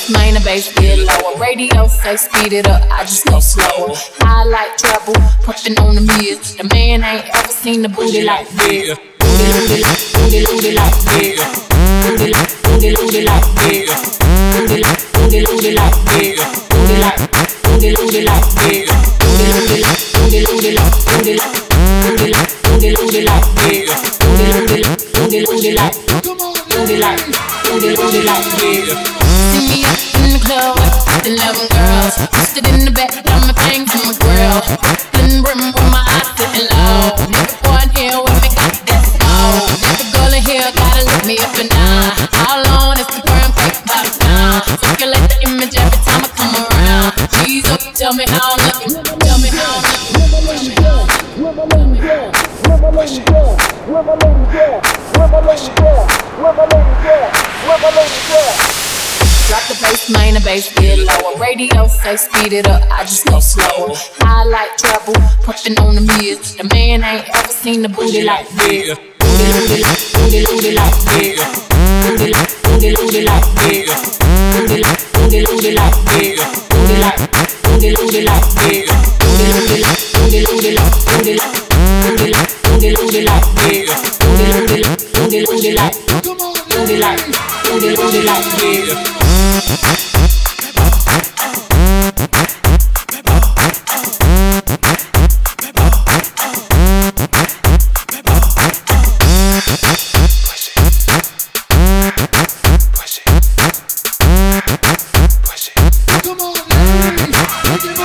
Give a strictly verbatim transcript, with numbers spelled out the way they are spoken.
bass, main the bass, get lower. Radio say speed it up, I just go slower. High like trouble, puffin' on the mirrors. The man ain't ever seen the booty like this. Booty, booty, booty, booty like this. Booty, booty, booty like this. Booty, booty, booty like this. Booty like, booty, booty like this. Booty, booty, booty, booty like, booty like, booty like, booty, booty like this. Booty, booty, booty, booty like, booty like, booty, booty like this. See me up in the club with eleven girls. Stood in the back, got my things in my grill. Blim brim with my eyes sitting low. Nigga boy in here with me, got that smoke. Nigga girl in here gotta lift me up and down. How long is the firm take about a time? Circulate the image every time I come around. Cheese up, tell me how I'm looking. Tell me how I'm looking. Where my ladies at? Where my ladies at? Where my ladies at? Where my ladies at? Where my ladies at? Where my ladies at? Drop the bass, main the bass, get lower. Radio say speed it up, I just go slower. High like trouble, puffin' on the mirrors. The man ain't ever seen the booty like this. Booty, booty, booty, booty like this. Booty, booty, booty like this. Booty, booty, booty like this. Booty like, booty, booty like this. Booty, booty, booty, booty like, booty like, booty like, booty, booty like this. Booty, booty, booty, booty like, booty like, booty, booty like this. Come on, ladies.